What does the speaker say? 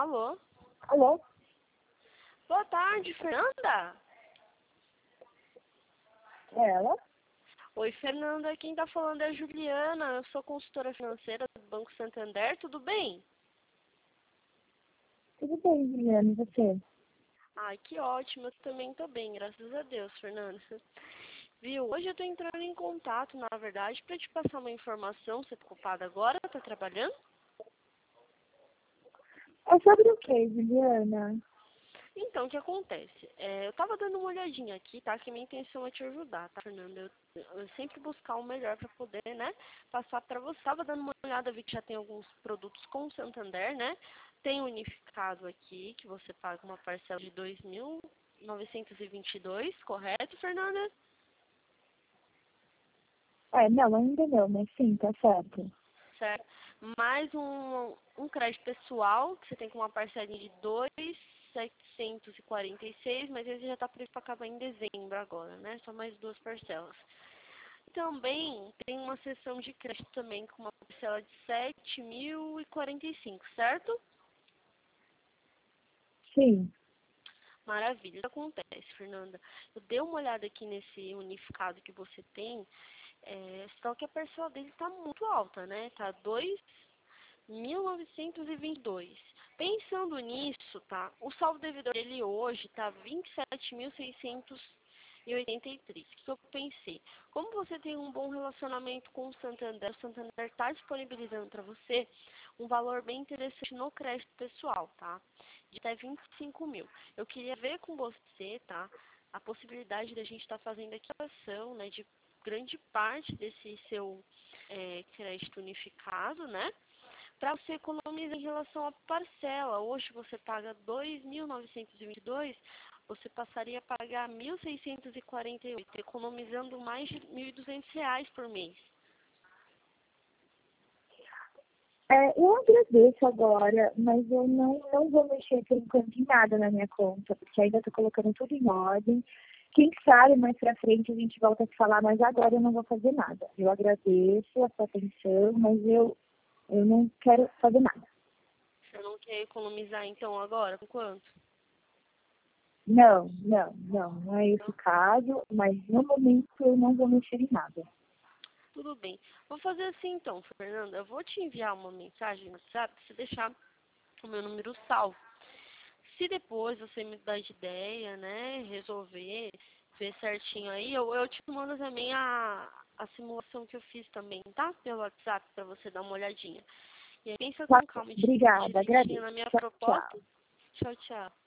Alô? Alô? Boa tarde, Fernanda. É ela? Oi, Fernanda. Quem tá falando é a Juliana. Eu sou consultora financeira do Banco Santander. Tudo bem? Tudo bem, Juliana, e você? Ai, que ótimo. Eu também tô bem, graças a Deus, Fernanda. Viu? Hoje eu tô entrando em contato, na verdade, para te passar uma informação. Você tá ocupada agora? Tá trabalhando? É sobre o que, Juliana? Então, o que acontece? Eu tava dando uma olhadinha aqui, tá? Que minha intenção é te ajudar, tá, Fernanda? Eu sempre buscar o melhor para poder, né, passar para você. Tava dando uma olhada, vi que já tem alguns produtos com o Santander, né? Tem o unificado aqui, que você paga uma parcela de 2.922, correto, Fernanda? Não, ainda não, mas sim, tá certo. Certo? Mais um crédito pessoal, que você tem com uma parcelinha de 2.746, mas esse já está previsto para acabar em dezembro agora, né? Só mais duas parcelas. Também tem uma sessão de crédito também com uma parcela de 7.045, certo? Sim. Maravilha. O que acontece, Fernanda? Eu dei uma olhada aqui nesse unificado que você tem, só que a parcela dele está muito alta, né? Tá 2.922. Pensando nisso, tá? O saldo devedor dele hoje tá 27.683. O que eu pensei? Como você tem um bom relacionamento com o Santander está disponibilizando para você um valor bem interessante no crédito pessoal, tá? De até 25 mil. Eu queria ver com você, tá? A possibilidade da gente estar fazendo aqui a ação, né? De grande parte desse seu crédito unificado, né? Para você economizar em relação à parcela. Hoje você paga 2.922, você passaria a pagar 1.648, economizando mais de R$ 1.200 por mês. Eu agradeço agora, mas eu não vou mexer por enquanto em nada na minha conta, porque ainda estou colocando tudo em ordem. Quem sabe mais pra frente a gente volta a se falar, mas agora eu não vou fazer nada. Eu agradeço a sua atenção, mas eu não quero fazer nada. Você não quer economizar então agora? Por quanto? Não é esse o caso, mas no momento eu não vou mexer em nada. Tudo bem. Vou fazer assim então, Fernanda. Eu vou te enviar uma mensagem no WhatsApp pra você deixar o meu número salvo. Se depois você me dá de ideia, né, resolver, ver certinho aí, eu te mando também a simulação que eu fiz também, tá? Pelo WhatsApp, pra você dar uma olhadinha. E aí pensa Tá, com calma obrigada, direitinho agradeço. na minha Tchau, proposta. tchau. Tchau, tchau.